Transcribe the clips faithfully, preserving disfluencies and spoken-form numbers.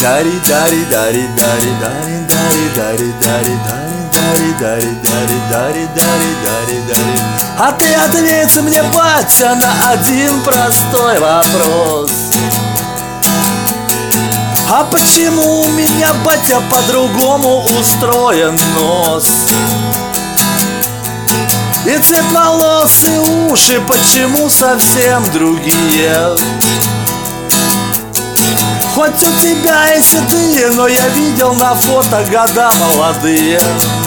дари, дари, дари, дари, дари, дари, дари, дари, дари, дари, дари, дари, дари, дари, дари. А ты ответь мне, батя, на один простой вопрос. А почему у меня, батя, по-другому устроен нос? И цвет волос, и уши почему совсем другие? Хоть у тебя и седые, но я видел на фото года молодые.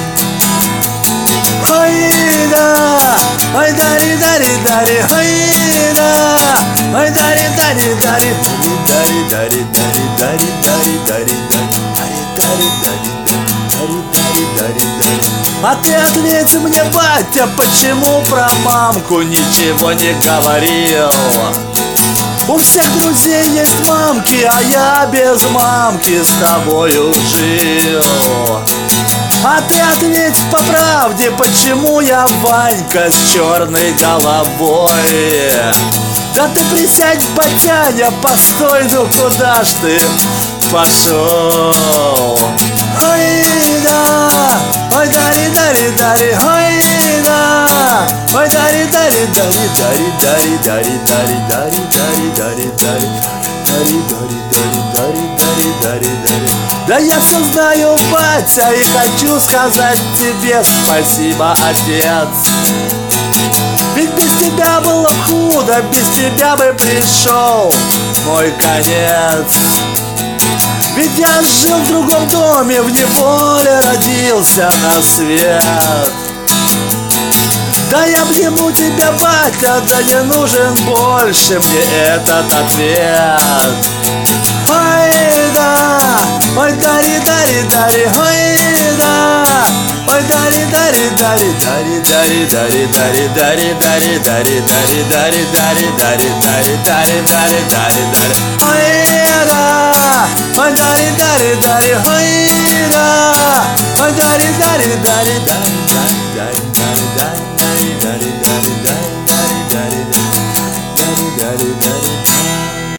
Ой, да, ой, дари, дари, дари, ой, да, ой, дари, дари, дари, дари, дари, дари, дари, дари, дари, дари, дари, дари, дари, дари, дари. А ты ответь мне, батя, почему про мамку ничего не говорил? У всех друзей есть мамки, а я без мамки с тобою жил. А ты ответь по правде, почему я Ванька с черной головой? Да ты присядь, батяня, постой, ну куда ж ты пошел? Ой, да, ой, дари, дари, дари, ой, да, ой, дари, дари, дари, дари, дари, дари, дари, дари, дари, дари, дари, дари, дари, дари, дари, дари, дари. Да я все знаю, батя, и хочу сказать тебе спасибо, отец. Ведь без тебя было худо, без тебя бы пришел мой конец. Ведь я жил в другом доме, в неволе родился на свет. Да я обниму тебя, батя, да не нужен больше мне этот ответ. Ой, да, ой, дари, дари, дари, ой, да, ой, дари, дари, дари, дари, дари, дари, дари, дари, дари, дари, дари, дари, дари, дари, дари, дари, дари, дари, дари. Ой, да, ой, дари, дари, дари, ой, да, ой, дари, дари, дари, дари, дари, дари, дари, дари.